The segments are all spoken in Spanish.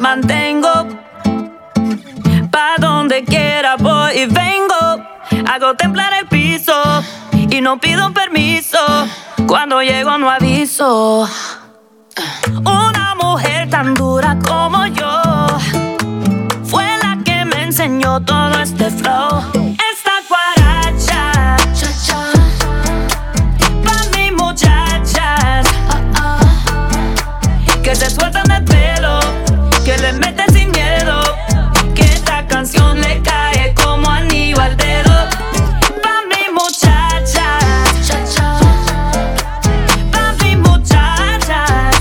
mantengo. Pa' donde quiera voy y vengo. Hago temblar el piso y no pido permiso. Cuando llego no aviso. Una mujer tan dura como yo fue la que me enseñó todo este flow. Esta guaracha, cha-cha, pa' mis muchachas, que se sueltan el pelo, que le meten sin miedo, que esta canción le cae como anillo al dedo. Pa' mis muchachas, cha-cha, pa' mis muchachas,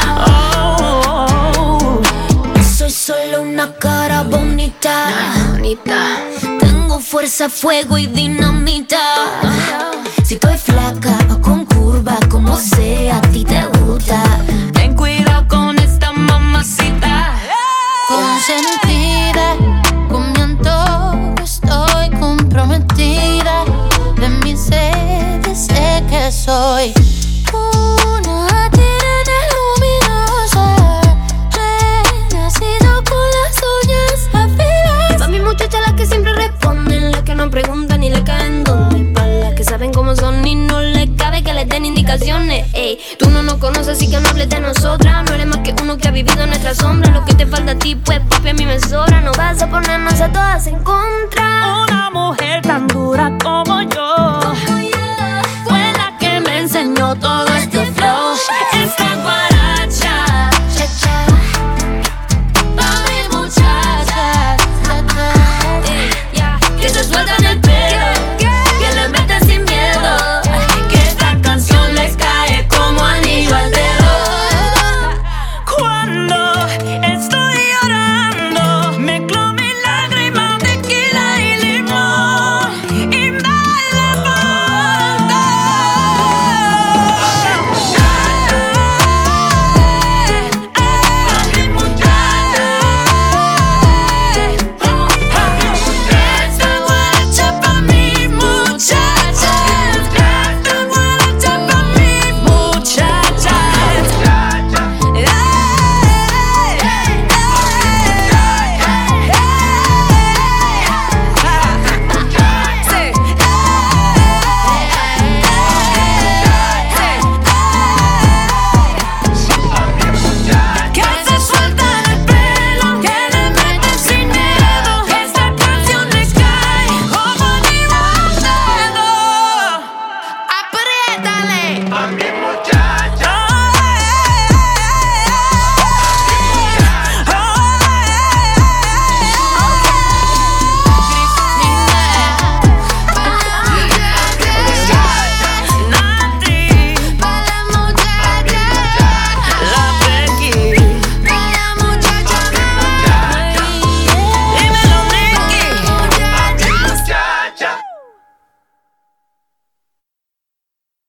oh. Soy solo una cara bonita, tengo fuerza, fuego y dinamita. Si estoy flaca o con curva, como sea, a ti te gusta. Ten cuidado con esta mamacita. Consentida, con mi antojo estoy comprometida. De mis sedes sé que soy una tirana luminosa, renacido con las uñas afiladas. Pa' mi muchacha las que siempre responden, las que no preguntan ni le caen dónde. Pa' las que saben cómo son y no les cabe que les den indicaciones. Ey, tú no nos conoces así que no hables de nosotras. No eres más que uno que ha vivido en nuestra sombra. Lo que te falta a ti pues papi a mí me sobra. No vas a ponernos a todas en contra. Una mujer tan dura como yo fue la que me enseñó todo